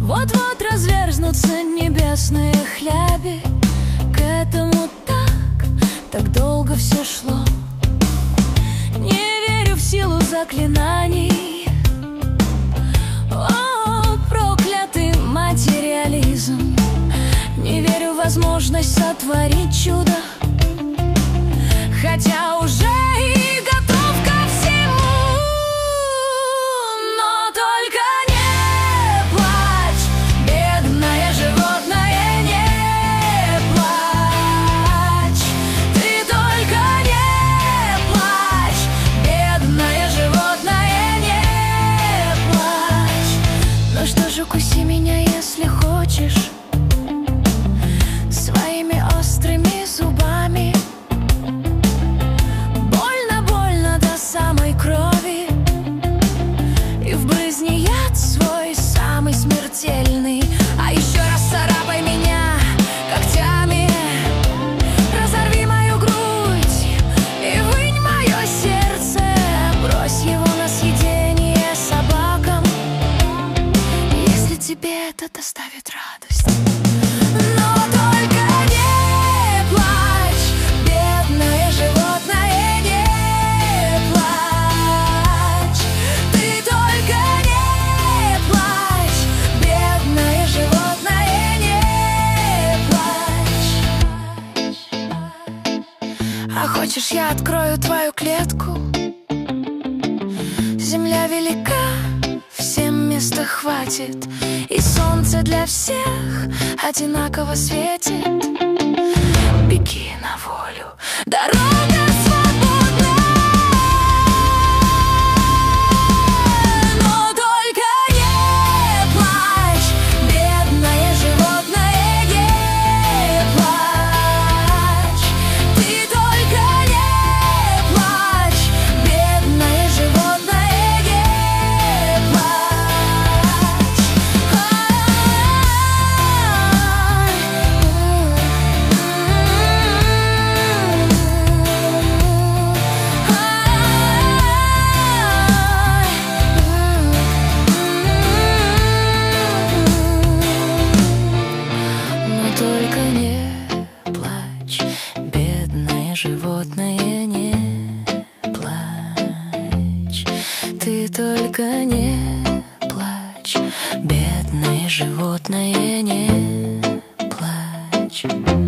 Вот-вот разверзнутся небесные хляби. К этому так долго все шло. Не верю в силу заклинаний. О, проклятый материализм. Не верю в возможность сотворить чудо, хотя уже и готов ко всему. Но только не плачь, бедное животное, не плачь. Ты только не плачь, бедное животное, не плачь. Ну что ж, укуси меня, если хочешь, своими острыми зубами. Больно до самой крови, и в брызни яд свой самый смертельный. А еще раз царапай меня когтями, разорви мою грудь и вынь мое сердце. Брось его на съедение собакам, если тебе это доставит радость. Но только не плачь, бедное животное, не плачь. Ты только не плачь, бедное животное, не плачь. А хочешь, я открою твою клетку? Земля велика, всем места хватит, и солнце для всех одинаково светит. Беги на волю, дорога свободна. Но только не плачь, бедное животное, не плачь. Ты только не плачь, бедное животное, не плачь. Но только не плачь, бедное животное, не плачь. Ты только не плачь, бедное животное, не плачь.